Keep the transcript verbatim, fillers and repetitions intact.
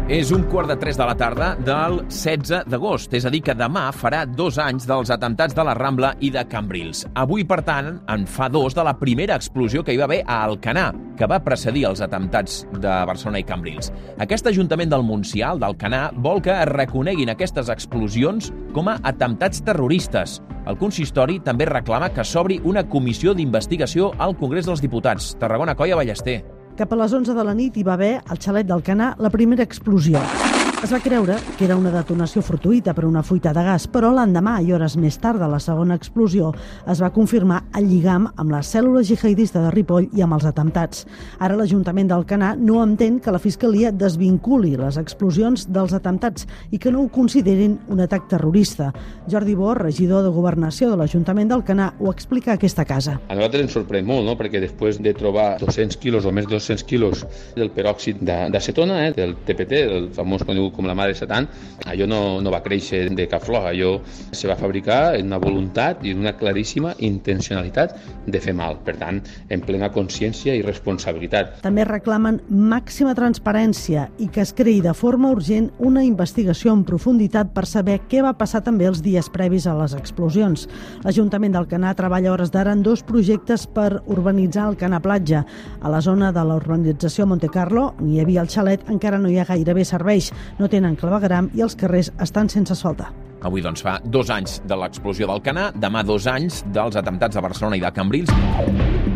És un quart de tres de la tarda del setze d'agost, és a dir, que demà farà dos anys dels atemptats de la Rambla i de Cambrils. Avui, per tant, en fa dos de la primera explosió que hi va haver a Alcanar, que va precedir els atemptats de Barcelona i Cambrils. Aquest Ajuntament del Montsià, el d'Alcanar, vol que es reconeguin aquestes explosions com a atemptats terroristes. El consistori també reclama que s'obri una comissió d'investigació al Congrés dels Diputats. Tarragona, Coia, Ballester. Cap a les onze de la nit hi va haver, al xalet d'Alcanar, la primera explosió. Es va creure que era una detonació fortuïta per una fuita de gas, però l'endemà i hores més tard de la segona explosió es va confirmar el lligam amb la cèl·lula jihadista de Ripoll i amb els atemptats. Ara l'Ajuntament d'Alcanar no entén que la Fiscalia desvinculi les explosions dels atemptats i que no ho considerin un atac terrorista. Jordi Bor, regidor de Governació de l'Ajuntament d'Alcanar, ho explica a aquesta casa. A nosaltres ens sorprèn molt, no? Perquè després de trobar dos-cents quilos o més de dos-cents quilos del peròxid d'acetona, eh, del T P T, el famós conegut com la mà de Satan, allò no, no va créixer de cap flor, allò se va fabricar en una voluntat i una claríssima intencionalitat de fer mal, per tant, en plena consciència i responsabilitat. També reclamen màxima transparència i que es creï de forma urgent una investigació en profunditat per saber què va passar també els dies previs a les explosions. L'Ajuntament d'Alcanar treballa a hores d'ara en dos projectes per urbanitzar Alcanar Platja. A la zona de la urbanització Monte Carlo, on hi havia el xalet, encara no hi ha gairebé serveis. No tenen clavegueram i els carrers estan sense asfaltar. Avui, doncs, fa dos anys de l'explosió d'Alcanar, demà dos anys dels atemptats de Barcelona i de Cambrils.